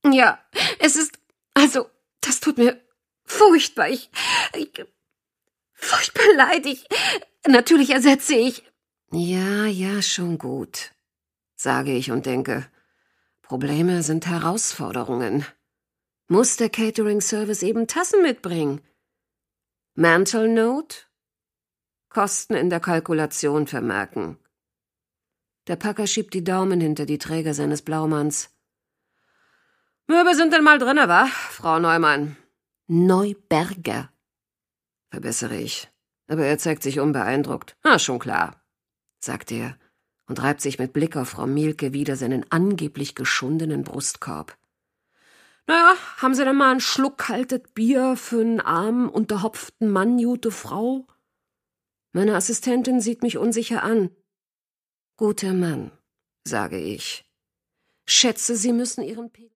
Ja, also, das tut mir furchtbar. Furchtbar leid. Natürlich ersetze ich. Ja, schon gut, sage ich und denke. Probleme sind Herausforderungen. Muss der Catering-Service eben Tassen mitbringen? Mental Note? Kosten in der Kalkulation vermerken. Der Packer schiebt die Daumen hinter die Träger seines Blaumanns. Möbel sind denn mal drinne, wa, Frau Neumann? Neuberger, verbessere ich. Aber er zeigt sich unbeeindruckt. Schon klar, sagt er und reibt sich mit Blick auf Frau Mielke wieder seinen angeblich geschundenen Brustkorb. Naja, haben Sie denn mal einen Schluck kaltes Bier für einen armen, unterhopften Mann, gute Frau? Meine Assistentin sieht mich unsicher an. Guter Mann, sage ich. Schätze, Sie müssen Ihren